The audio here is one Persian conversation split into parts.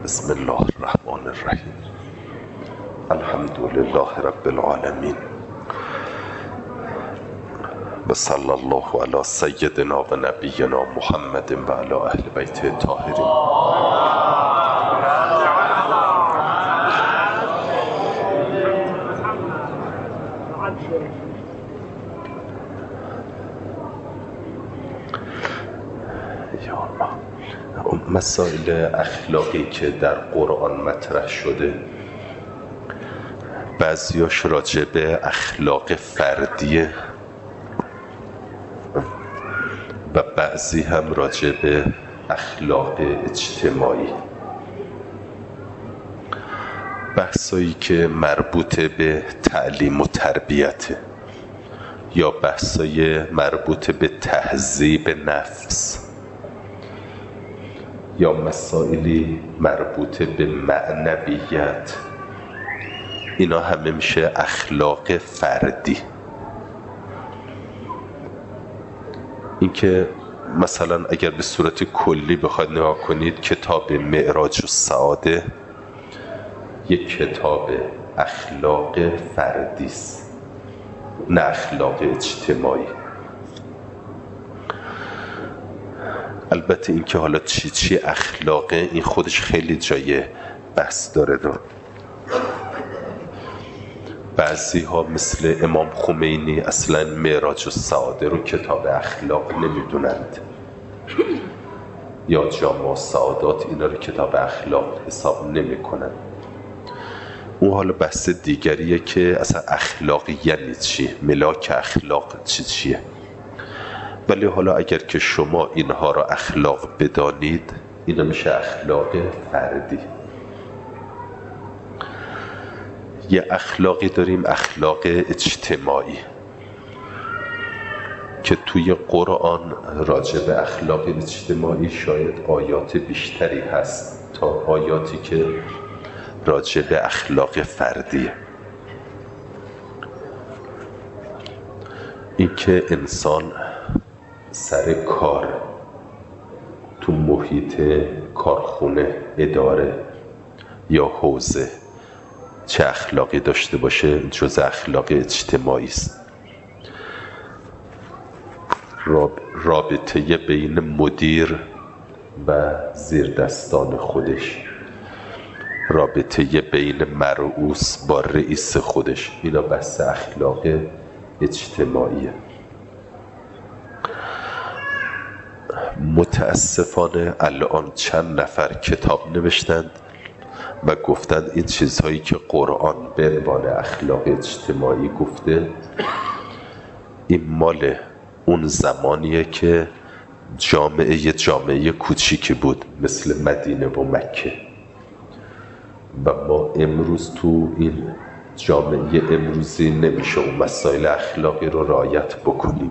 بسم الله الرحمن الرحیم. الحمد لله رب العالمین و صلی الله علی سیدنا و نبینا محمد و علی اهل بیت الطاهرین. مسائل اخلاقی که در قرآن مطرح شده، بعضیاش راجع به اخلاق فردیه و بعضی هم راجع به اخلاق اجتماعی. بحثایی که مربوط به تعلیم و تربیته یا بحثای مربوط به تهذیب نفس یا مسائلی مربوط به معنویت، اینا همه میشه اخلاق فردی. اینکه مثلا اگر به صورت کلی بخواید نگاه کنید، کتاب معراج السعاده یک کتاب اخلاق فردی است، نه اخلاق اجتماعی. البته اینکه حالا چی اخلاقه، این خودش خیلی جای بحث داره. بعضی ها مثل امام خمینی اصلا معراج السعاده رو کتاب اخلاق نمیدونند، یا جامع السعادات اینا رو کتاب اخلاق حساب نمی کنند. اون حالا بحث دیگریه که اصلا اخلاق یعنی چی، ملاک اخلاق چیه. ولی حالا اگر که شما اینها را اخلاق بدانید، اینا میشه اخلاق فردی. یه اخلاقی داریم اخلاق اجتماعی که توی قرآن راجع به اخلاق اجتماعی شاید آیات بیشتری هست تا آیاتی که راجع به اخلاق فردیه. این که انسان سر کار تو محیط کارخونه، اداره یا حوزه چه اخلاقی داشته باشه، جز اخلاق اجتماعی است. رابطه بین مدیر و زیردستان خودش، رابطه بین مرئوس با رئیس خودش، اینا بحث اخلاق اجتماعیه. متاسفانه الان چند نفر کتاب نوشتند و گفتند این چیزهایی که قرآن به عنوان اخلاق اجتماعی گفته، این مال اون زمانیه که جامعه کوچیکی بود مثل مدینه و مکه، و ما امروز تو این جامعه امروزی نمیشه اون مسائل اخلاقی رو رعایت بکنیم.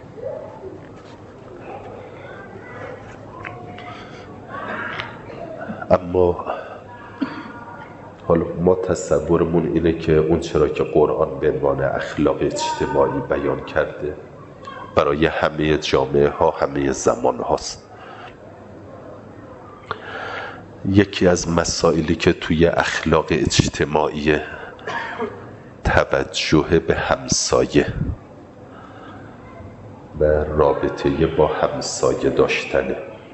اما حالا ما تصورمون اینه که اون چرا که قرآن به عنوان اخلاق اجتماعی بیان کرده برای همه جامعه ها، همه زمان هاست. یکی از مسائلی که توی اخلاق اجتماعی توجه به همسایه و رابطه با همسایه داشتنه.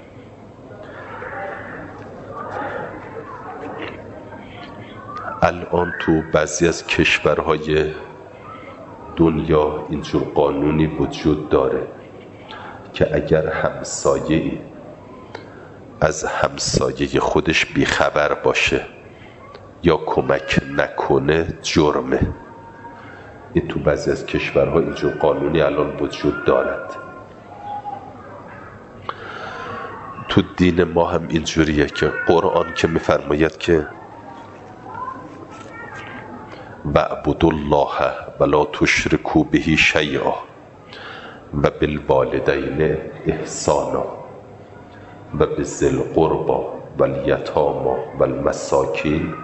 الان تو بعضی از کشورهای دنیا اینجور قانونی وجود داره که اگر همسایه‌ای از همسایه خودش بیخبر باشه یا کمک نکنه، جرمه. این تو بعضی از کشورها اینجور قانونی الان وجود دارد. تو دین ما هم اینجوریه که قرآن که میفرماید که وَاعْبُدُوا اللَّهَ وَلَا تُشْرِكُوا بِهِ شَیْئًا وَبِالْوَالِدَیْنِ إِحْسَانًا وَبِذِی الْقُرْبَى وَالْیَتَامَى وَالْمَسَاکِینِ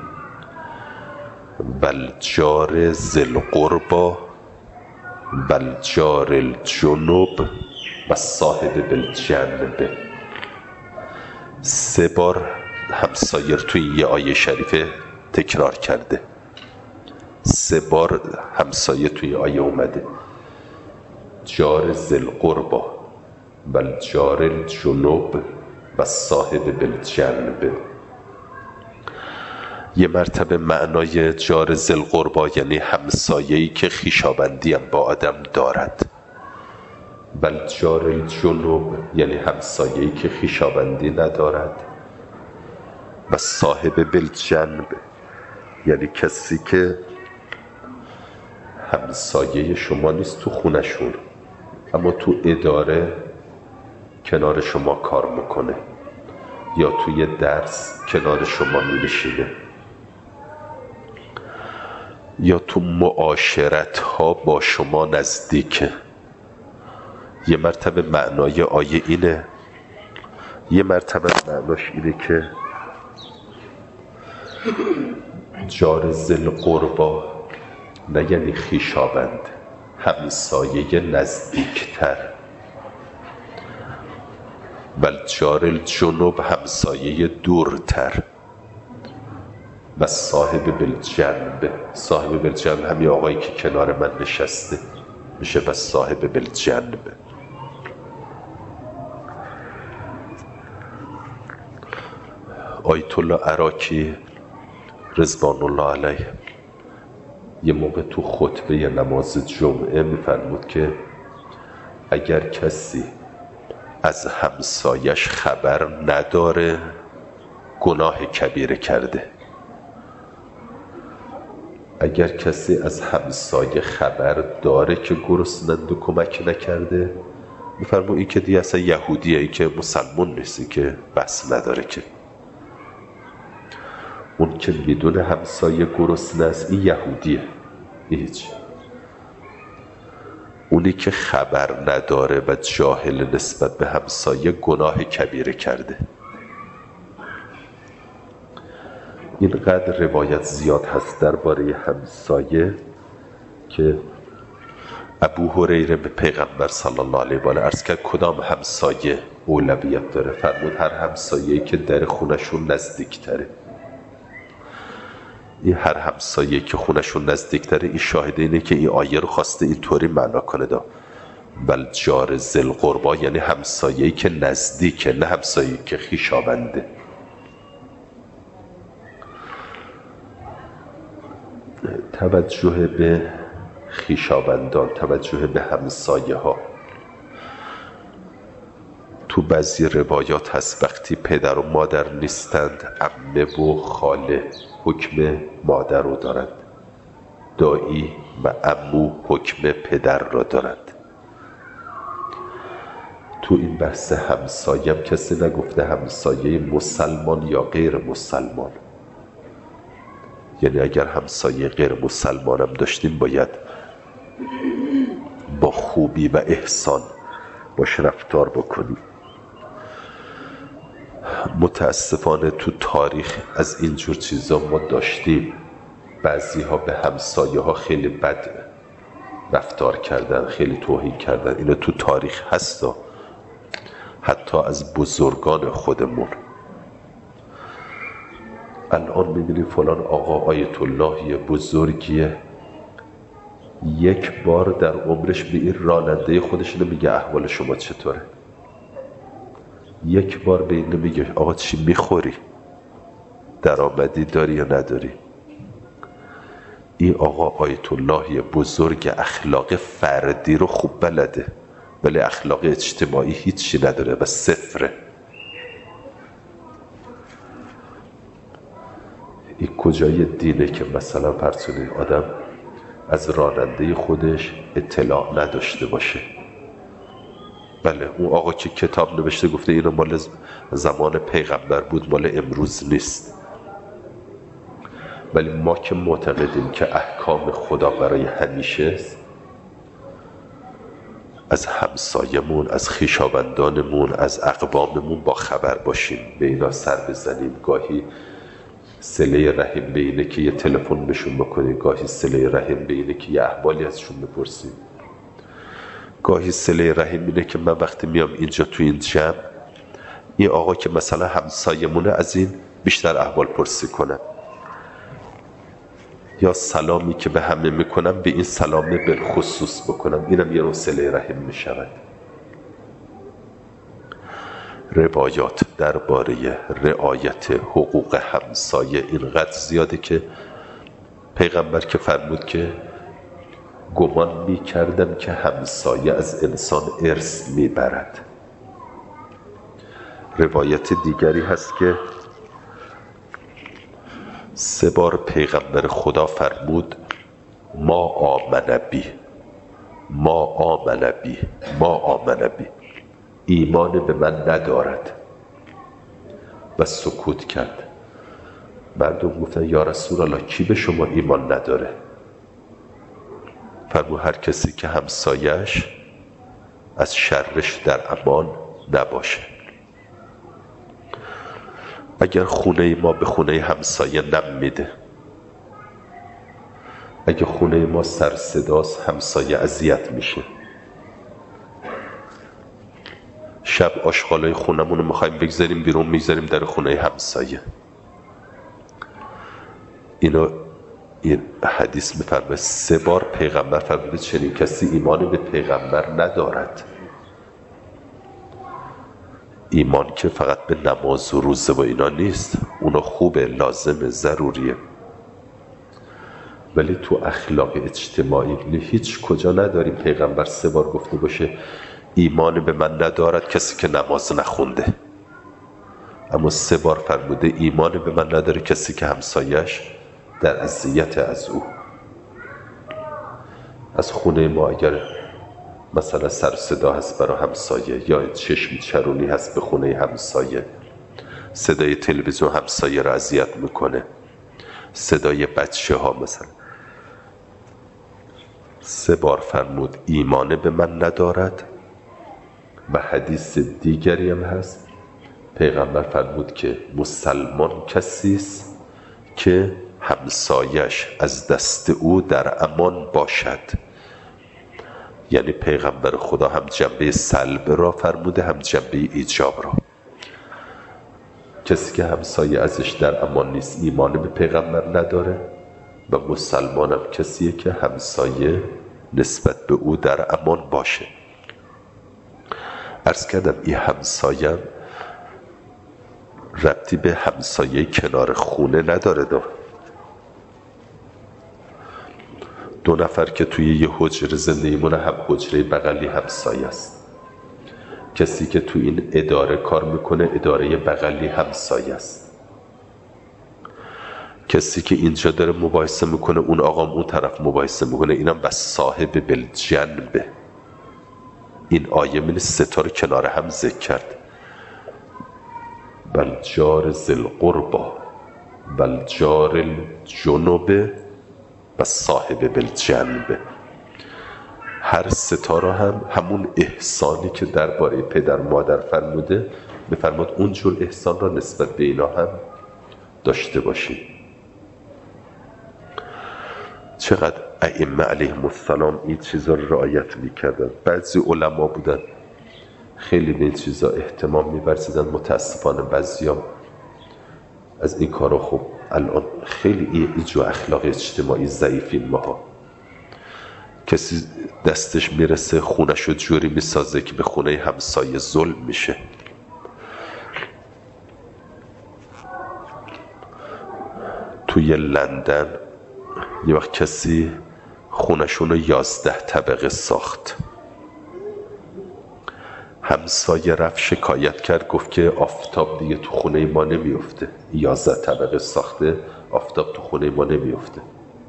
وَالْجَارِ ذِی الْقُرْبَى وَالْجَارِ الْجُنُبِ و صاحب بالجنب. 3 بار همسایه رو توی یه آیه شریفه تکرار کرده. 3 بار همسایه توی آیه اومده: جار ذی القربا و الجار الجنوب و صاحب بالجنب. یه مرتبه معنای جار ذی القربا یعنی همسایه‌ای که خویشاوندی هم با آدم دارد، و الجار الجنوب یعنی همسایه‌ای که خویشاوندی ندارد، و صاحب بالجنب یعنی کسی که همسایه شما نیست تو خونشون، اما تو اداره کنار شما کار میکنه یا توی درس کنار شما می‌نشینه یا تو معاشرت ها با شما نزدیکه. یه مرتبه معنای آیه اینه، یه مرتبه معناش اینه که جار ذی القربا نه یعنی خویشاوند، همسایه نزدیکتر، بل جار الجنوب همسایه دورتر، و صاحب بالجنب، صاحب بالجنب همین آقایی که کنار من نشسته میشه و صاحب بالجنب. آیت الله عراقی رضوان الله علیه یه موقع تو خطبه نماز جمعه میفرمود که اگر کسی از همسایش خبر نداره گناه کبیره کرده. اگر کسی از همسایه خبر داره که گرسنند و کمک نکرده، میفرمود این که دیگه اصلا یهودیه، این که مسلمان نیستی که بحث نداره. که اون که میدونه همسایه گرسنه است این یهودیه، هیچ. اونی که خبر نداره و جاهل نسبت به همسایه گناه کبیره کرده. اینقدر روایت زیاد هست درباره همسایه که ابو هریره به پیغمبر صلی الله علیه و آله عرض کرد کدام همسایه اولویت داره؟ فرمود هر همسایه‌ای که در خونشون نزدیکتره. این هر همسایه‌ای که خونشون نزدیکتره، این شاهده اینه که این آیه رو خواسته اینطوری معنا کنه دا بل جار ذی القربا یعنی همسایه‌ای که نزدیکه، نه همسایه‌ای که خویشاونده. توجه به خویشاوندان، توجه به همسایه ها. تو بعضی روایات هست وقتی پدر و مادر نیستند عمه و خاله حکم مادر رو دارند، دایی و عمو حکم پدر را دارند. تو این بحث همسایه هم کسی نگفته همسایه مسلمان یا غیر مسلمان. یعنی اگر همسایه غیر مسلمانم داشتیم باید با خوبی و احسان باش رفتار بکنیم. متاسفانه تو تاریخ از اینجور چیزا ما داشتیم. بعضی ها به همسایه ها خیلی بد رفتار کردن، خیلی توهین کردن. اینو تو تاریخ هستا، حتی از بزرگان خودمون. الان می‌بینیم فلان آقا آیت اللهی بزرگیه، یک بار در عمرش به این راننده خودش نمیگه احوال شما چطوره، یک بار به این نمیگه آقا چی میخوری، درآمدی داری یا نداری. این آقا آیت اللهی بزرگ اخلاق فردی رو خوب بلده ولی اخلاق اجتماعی هیچی نداره و صفره. این کجای دینه که مثلا فرسونی آدم از راننده خودش اطلاع نداشته باشه؟ بله اون آقا که کتاب نوشته گفته اینو مال زمان پیغمبر بود، مال امروز نیست. ولی ما که معتقدیم که احکام خدا برای همیشه است، از همسایمون، از خویشاوندانمون، از اقواممون با خبر باشیم، به اینا سر بزنیم. گاهی صله رحم به اینه که یه تلفن بهشون بکنیم، گاهی صله رحم به اینه که یه احوالی ازشون بپرسیم، گاهی صله رحم اینه که من وقتی میام اینجا تو این جمع، این آقا که مثلا همسایمونه از این بیشتر احوال پرسی کنم، یا سلامی که به همه میکنم به این سلام بالخصوص بکنم، اینم یه نوع صله رحم میشود. روایات درباره رعایت حقوق همسایه اینقدر زیاده که پیغمبر که فرمود که گمان میکردم که همسایه از انسان ارث میبرد. روایت دیگری هست که 3 بار پیغمبر خدا فرمود ما آمن بی، ما آمن بی، ما آمن بی، ایمان به من ندارد، و سکوت کرد. مردم گفتن یا رسول الله کی به شما ایمان نداره؟ فرمود هر کسی که همسایش از شرش در امان نباشه. اگر خونه ما به خونه همسایه نم میده، اگر خونه ما سر صداست همسایه اذیت میشه، شب آشغالای خونمون رو میخوایم بگذاریم بیرون میگذاریم در خونه همسایه، این حدیث میفرمه 3 بار پیغمبر فرموده چنین کسی ایمان به پیغمبر ندارد. ایمان که فقط به نماز و روزه و اینا نیست، اونا خوبه، لازمه، ضروریه، ولی تو اخلاق اجتماعی هیچ کجا نداریم پیغمبر 3 بار گفته باشه ایمان به من ندارد کسی که نماز نخونده، اما 3 بار فرموده ایمان به من نداره کسی که همسایش در اذیت از او. از خونه ما اگر مثلا سر صدا هست برای همسایه، یا چشم چرونی هست به خونه همسایه، صدای تلویزیون همسایه را اذیت میکنه، صدای بچه ها مثلا، 3 بار فرمود ایمان به من ندارد. و حدیث دیگری هم هست پیغمبر فرمود که مسلمان کسی است که همسایش از دست او در امان باشد. یعنی پیغمبر خدا هم جنبه سلب را فرموده هم جنبه ایجاب را. کسی که همسایه ازش در امان نیست ایمان به پیغمبر نداره، و مسلمان هم کسیه که همسایه نسبت به او در امان باشه. عرض کردم این همسایه ربطی به همسایه کنار خونه نداره. 2 نفر که توی یه حجره زندگی مونه، هم حجره بغلی همسایه است. کسی که توی این اداره کار میکنه اداره بغلی همسایه است. کسی که اینجا داره مباحثه میکنه اون آقام اون طرف مباحثه میکنه، اینم بس صاحب بالجنبه. این آیه من 3 تا رو کنار هم ذکر کرد، بل جار ذی القربی بل جار الجنب و صاحب بالجنب. هر 3 تا را هم همون احسانی که درباره پدر مادر فرموده میفرماد اونجور احسان را نسبت به اینا هم داشته باشید. چقدر ائمه علیهم السلام این چیزا رو رعایت میکردن. بعضی علما بودن خیلی به این چیزا اهتمام می‌ورزیدن، متاسفانه بعضیا از این کارا خب الان خیلی ایجو اخلاق اجتماعی ضعیفین ماها. کسی دستش میرسه خونش رو جوری میسازه که به خونه همسایه ظلم میشه. توی لندن یه وقت کسی خونشون رو 11 طبقه ساخت. همسایه رفت شکایت کرد، گفت که آفتاب دیگه تو خونه ما نمیفته. 11 طبقه ساخته، آفتاب تو خونه ما نمیفته.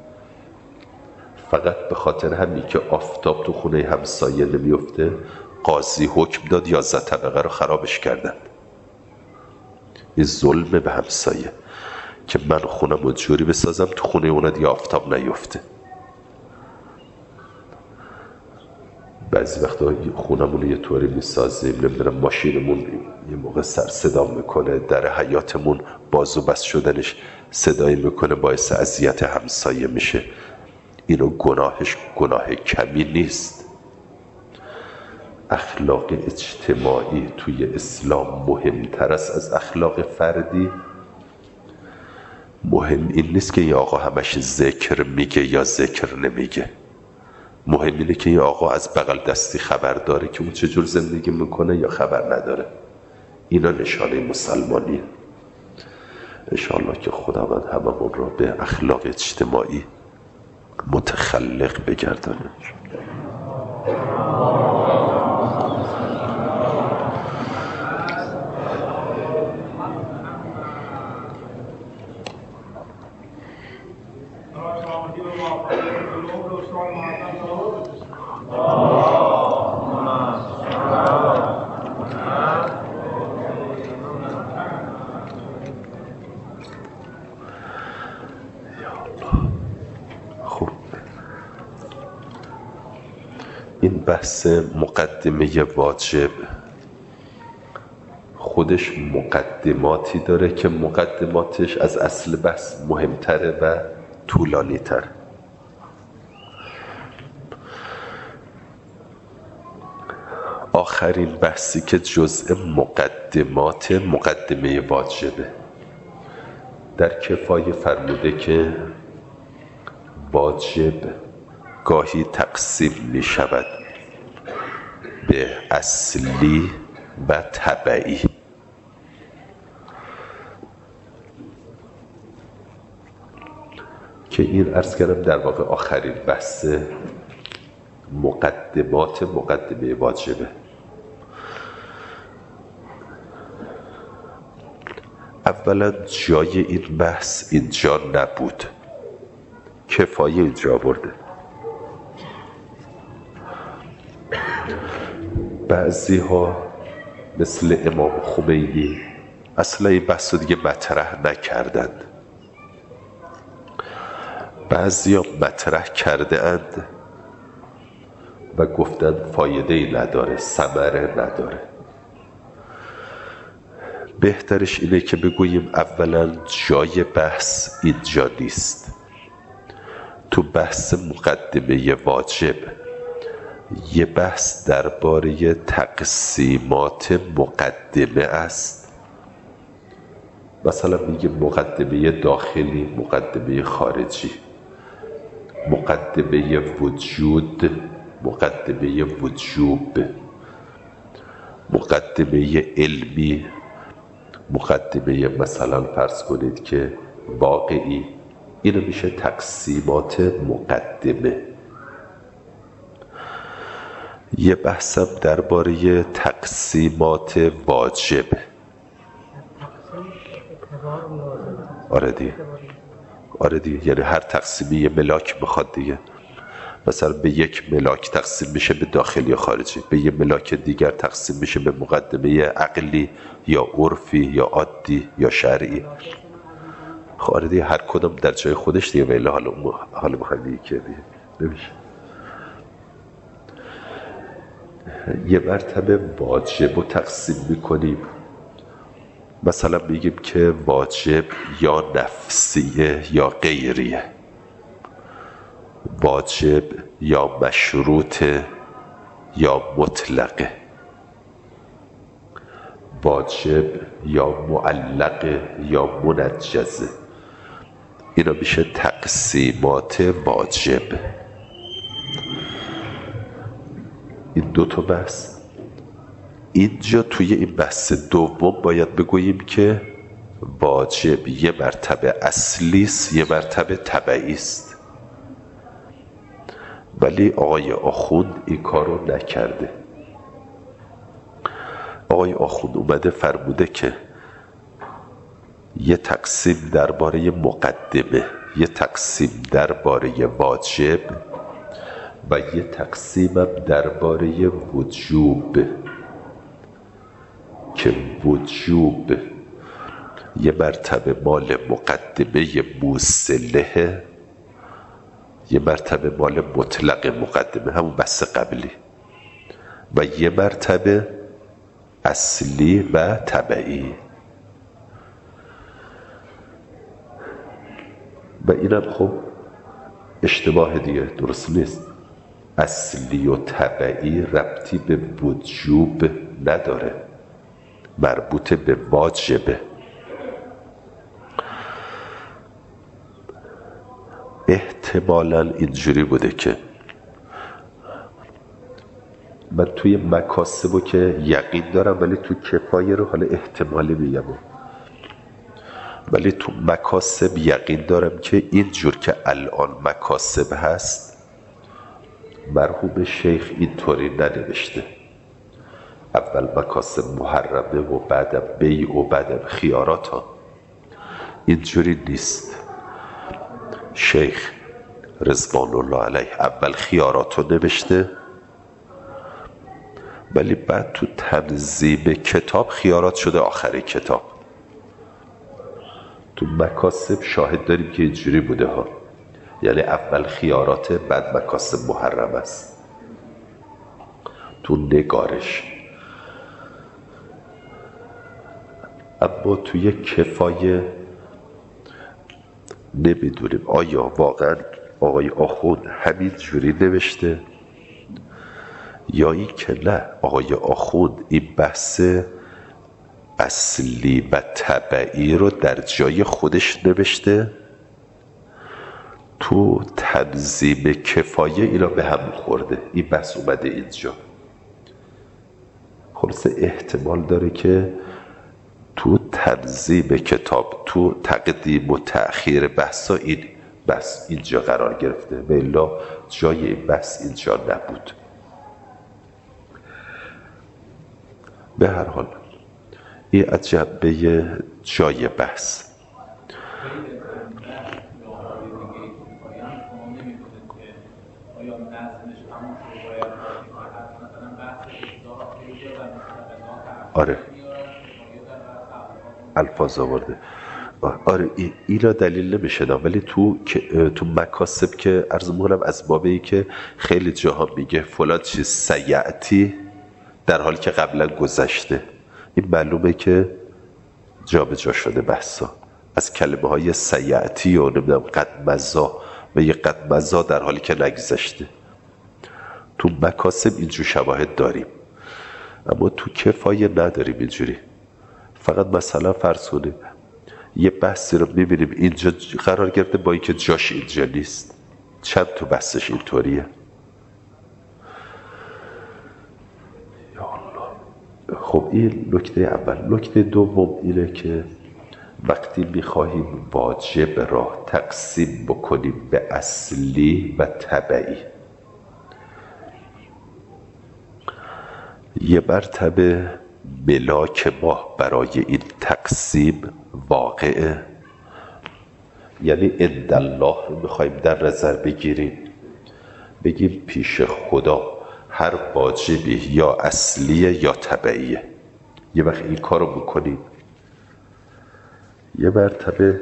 فقط به خاطر همین که آفتاب تو خونه همسایه نمیفته، قاضی حکم داد 11 طبقه رو خرابش کردن. این ظلمه به همسایه که من خونم رو جوری بسازم تو خونه اونا دیگه آفتاب نیفته. بعضی وقتا خونمون یه طوری میسازیم، نمیدونم ماشینمون یه موقع سر صدا میکنه، در حیاتمون باز و بست شدنش صدایی میکنه، باعث اذیت همسایه میشه. اینو گناهش گناه کمی نیست. اخلاق اجتماعی توی اسلام مهمتر است از اخلاق فردی. مهم این نیست که این آقا همش ذکر میگه یا ذکر نمیگه. مهم اینه که این آقا از بغل دستی خبر داره که اون چجور زندگی میکنه یا خبر نداره. اینا نشانه مسلمانیه. انشاءالله که خداوند هممون را به اخلاق اجتماعی متخلق بگردانه. این بحث مقدمه واجب خودش مقدماتی داره که مقدماتش از اصل بحث مهمتره و طولانی تر. آخرین بحثی که جزء مقدمه واجبه. در کفایه فرموده که واجب گاهی تقسیم می شود به اصلی و تبعی. که این عرض کردم در واقع آخرین بحث مقدمه واجبه. اولا جای این بحث اینجا نبود، کفایه اینجا برده. بعضی ها مثل امام خمینی اصلا این بحث رو دیگه مطرح نکردند. بعضی ها مطرح کرده اند و گفتند فایده ای نداره، ثمره نداره. بهترش اینه که بگوییم اولا جای بحث اینجا نیست. تو بحث مقدمه واجب یه بحث درباره تقسیمات مقدمه است. مثلا میگه مقدمه داخلی، مقدمه خارجی، مقدمه وجود، مقدمه وجوب، مقدمه علمی، مقدمه مثلا فرض کنید که واقعی. اینو میشه تقسیمات مقدمه. یه بحثم درباره تقسیمات واجب. آره دیگه یعنی هر تقسیمی یه ملاک میخواد دیگه. مثلا به یک ملاک تقسیم میشه به داخلی و خارجی، به یه ملاک دیگر تقسیم میشه به مقدمه عقلی یا عرفی یا عادی یا شرعی. آره دیگه هر کدوم در جای خودش دیگه ولی حال مخنی که دیگه نمیشه. یه مرتبه واجب رو تقسیم میکنیم. مثلا میگیم که واجب یا نفسیه یا غیریه، واجب یا مشروطه یا مطلقه، واجب یا معلقه یا منجزه. اینا میشه تقسیمات واجب. این دو تا بحث. اینجا توی این بحث دوم باید بگوییم که واجب یه مرتبه اصلی است، یه مرتبه تبعی است. ولی آقای آخوند این کارو نکرده. آقای آخوند اومده فرموده که یه تقسیم درباره مقدمه، یه تقسیم درباره واجب و یه تقسیمم درباره وجوب. که وجوب یه مرتبه مال مقدمه موصله، یه مرتبه مال مطلق مقدمه همون بحث قبلی، و یه مرتبه اصلی و تبعی. و اینم خب اشتباه دیگه، درست نیست. اصلی و تبعی ربطی به وجوب نداره، مربوط به واجبه. احتمالاً اینجوری بوده که من توی مکاسبو که یقین دارم، ولی تو کفایه رو حالا احتمالی میگم، ولی تو مکاسب یقین دارم که اینجور که الان مکاسب هست مرحوم شیخ اینطوری ننوشته. اول مکاسب محرمه و بعدم بیع و بعدم خیارات ها، اینجوری نیست. شیخ رضوان الله علیه اول خیارات رو نوشته، ولی بعد تو تنظیم کتاب خیارات شده آخر کتاب. تو مکاسب شاهد داریم که اینجوری بوده ها، یعنی اول خیارات بعد مکاسب محرم است تو نگارش. اما توی کفایه نمیدونیم آیا واقعا آقای آخوند همین جوری نوشته یا این که نه آقای آخوند این بحث اصلی و طبعی رو در جای خودش نوشته، تو تنظیم کفایه اینا به هم خورده، این بحث اومده اینجا. خلاصه احتمال داره که تو تنظیم کتاب، تو تقدیم و تأخیر بحثا این بحث اینجا قرار گرفته، و الا جای این بحث اینجا نبود. به هر حال این از جنبه جای بحث. آره الفاظ آورده، آره اینا دلیل نمیشه، ولی تو مکاسب که عرض می‌کنم از بابی که خیلی جاها میگه فلان چیز سیعتی در حالی که قبلا گذشته، این معلومه که جا به جا شده بحثا از کلمه های سیعتی و نمیدونم قد مزا و یه قد مزا در حالی که نگذشته. تو مکاسب اینجور شواهد داریم، اما تو کفایه نداریم اینجوری. فقط مثلا فرض کنیم یه بحثی رو میبینیم اینجا قرار گرفته با اینکه جاش اینجا نیست، چند تو بحثش اینطوریه. خب این نکته اول. نکته دوم اینه که وقتی میخواهیم واجب را تقسیم بکنیم به اصلی و طبعی، یه مرتبه ملاک ما برای این تقسیم واقعه، یعنی عند الله میخوایم در نظر بگیریم، بگیم پیش خدا هر واجبی یا اصلیه یا طبعیه. یه وقت این کارو بکنیم، یه مرتبه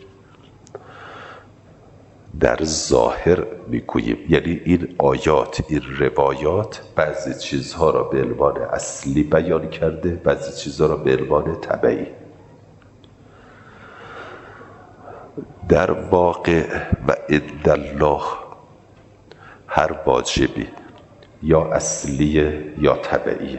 در ظاهر میگوییم، یعنی این آیات، این روایات بعضی چیزها را به عنوان اصلی بیان کرده، بعضی چیزها را به عنوان طبعی. در واقع و عند الله هر واجبی یا اصلیه یا طبعیه.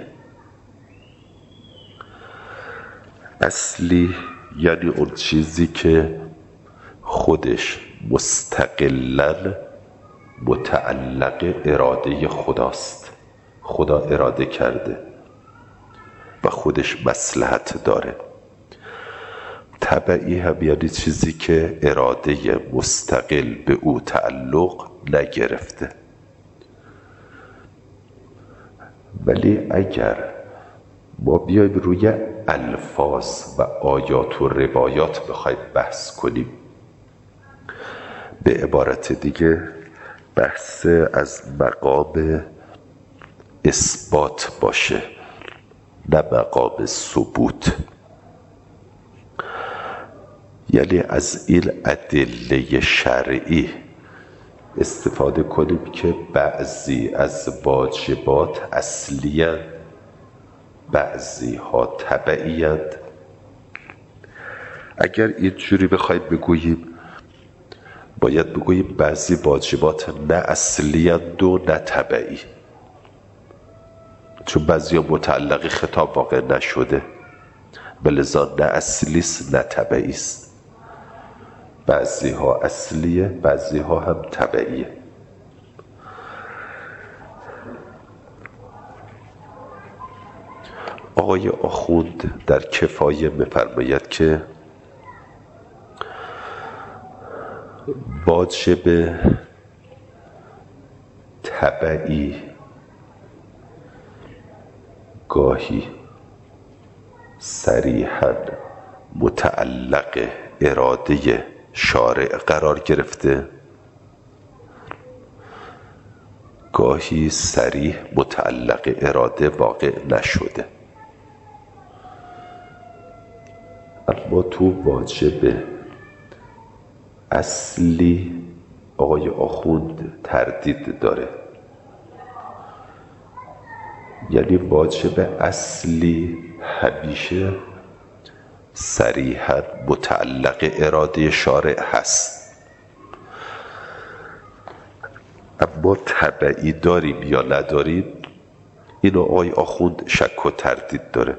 اصلی یعنی اون چیزی که خودش مستقلاً متعلق اراده خداست، خدا اراده کرده و خودش مصلحت داره. طبعی هم یعنی چیزی که اراده مستقل به او تعلق نگرفته. ولی اگر ما بیایم روی الفاظ و آیات و روایات بخوایم بحث کنیم، به عبارت دیگه بحث از مقام اثبات باشه نه مقام ثبوت، یعنی از این ادله شرعی استفاده کنیم که بعضی از واجبات اصلی اند، بعضی ها طبعی اند. اگر اینجوری بخوایم بگوییم، باید بگوییم بعضی واجبات نه اصلی اند و نه طبعی، چون بعضی ها متعلق خطاب واقع نشده، بلذا نه اصلی است نه طبعی است. بعضی ها اصلیه، بعضی ها هم تبعیه. آقای آخوند در کفایه می‌فرماید که واجب تبعی گاهی صریحاً متعلق اراده شارع قرار گرفته، گاهی صریح متعلق اراده واقع نشده. اما تو واجب اصلی آقای آخوند تردید داره. یعنی واجب اصلی همیشه صریحاً متعلق اراده شارع هست، اما تبعی داریم یا نداریم اینو آقای آخوند شک و تردید داره.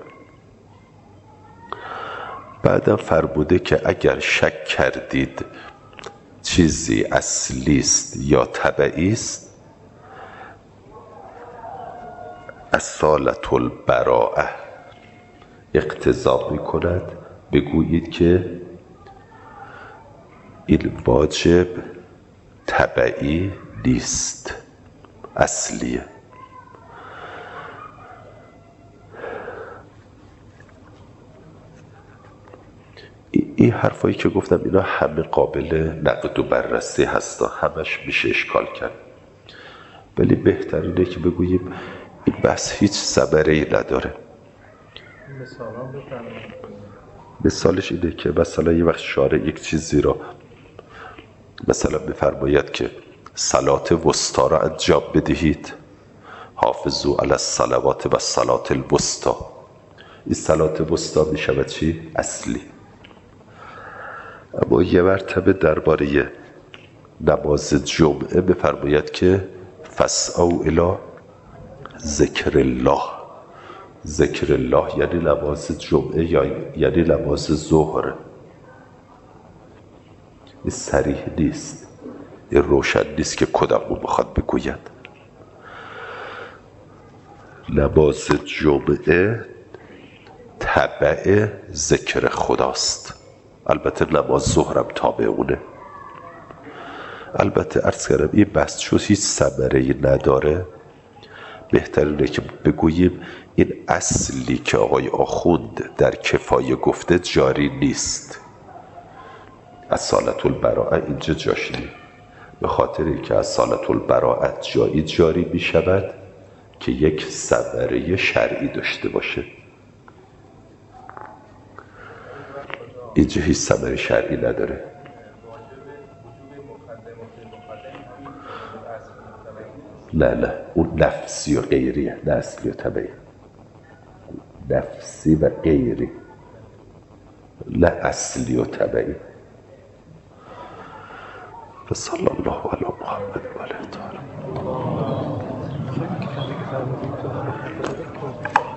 بعدم فرموده که اگر شک کردید چیزی اصلی است یا تبعی است، اصالة البراءه اقتضا می کند بگویید که این واجب تبعی نیست، اصلیه. این حرفایی که گفتم اینا همه قابل نقد و بررسی هستا، همش میشه اشکال کرد، ولی بهترینه که بگوییم این بحث هیچ ثمره‌ای نداره. مثالش اینه که مثلا یه وقت شارع یک چیزی را مثلا بفرماید که صلات وسطی را انجام بدهید، حافظوا علی الصلوات و الصلاة الوسطی. این صلات وسطی می شود چی؟ اصلی. اما یه مرتبه درباره نماز جمعه بفرماید که فاسعوا الی ذکر الله. ذکر الله یعنی نماز جمعه یا یعنی نماز ظهر. این صریح نیست، این روشن نیست که کدامو میخواد بگوید. نماز جمعه تبع ذکر خداست، البته نماز ظهرم تابع اونه. البته عرض کردم این بحث چون هیچ ثمره‌ای نداره، بهترینه که بگوییم این اصلی که آقای آخوند در کفایه گفته جاری نیست. اصالة البراءه اینجا جاش نیست، به خاطر اینکه اصالة البراءه جایی جاری می شود که یک ثمره شرعی داشته باشه. اینجا هیچ ثمره شرعی نداره. نه اون نفسی و غیریه، نه اصلی و طبعی. نفسی و غیری، نه اصلی و طبعی. صلی الله علی محمد و آله.